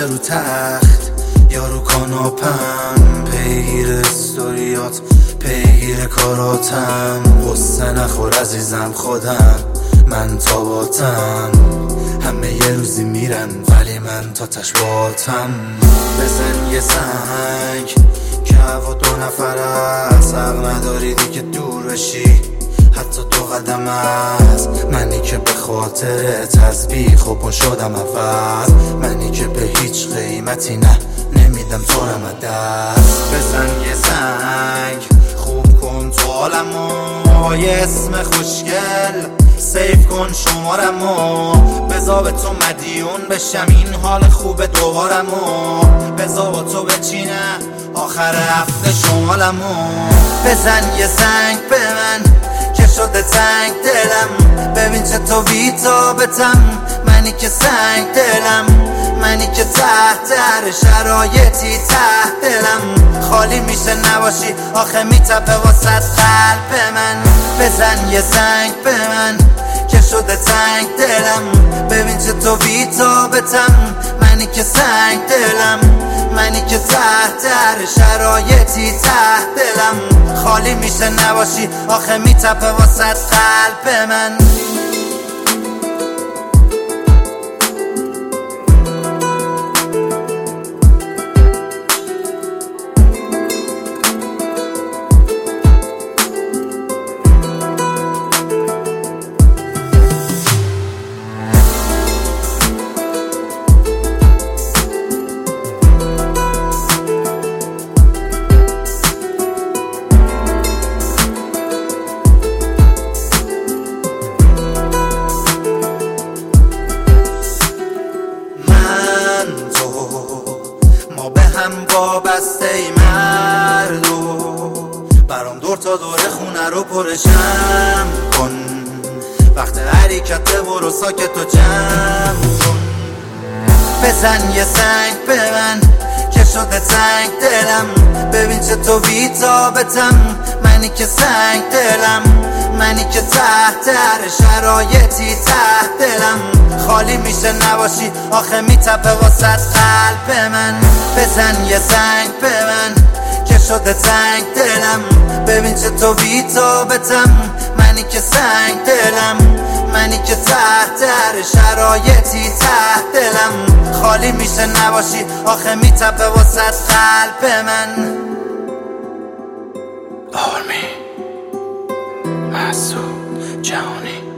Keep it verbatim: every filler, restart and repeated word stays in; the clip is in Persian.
رو تخت یا رو کاناپم، پیگیر استوریات پیگیر کاراتم. قصه نخور عزیزم خودم من تاباتم، همه یه روزی میرن ولی من تا تشباتم. بزن یه سنگ که هوا دو نفر است، حق نداری دیگه دور بشی حتی دو قدم است. منی که به خاطر تسبیح و پا شدم عوض، منی که به هیچ قیمتی نه نمیدم تو رم دست. بزن یه سنگ خوب کن تو عالمو، یه اسم خوشگل سیف کن شمارمو، بذار به تو مدیون بشم این حال خوب دوبارمو، بذار با تو بچینم آخر هفته شمالمو. بزن یه سنگ به من که شده تنگ دلم، ببین چه تو بی‌تابتم، منی که سنگ دلم، منی که تحت هر شرایطی تحت دلم خالی میشه نباشی آخه میتپه واسه قلب من. بزن یه سنگ به من که شده تنگ دلم، ببین چه تو بی‌تابتم، منی که سنگ دلم، منی که تحت هر شرایطی تحت دلم خالی میشه نباشی آخه میتپه واسه قلب من. هم وابسته ای مردو، برام دور تا دور خونه رو پرشم کن، وقت حرکت برو ساکت و جمع کن. بزن یه سنگ به من که شده تنگ دلم، ببین چه تو بی‌تابتم، منی که سنگ دلم، منی که تحت هر شرایطی تحت دلم خالی میشه نباشی آخه میتپه واسه قلب من. بزن یه سنگ به من که شده تنگ دلم، ببین چه تو بی‌تابتم، منی که سنگ دلم، منی که تحت هر شرایطی تحت دلم خالی میشه نباشی آخه میتپه واسه قلب من. آرمی مسعود جهانی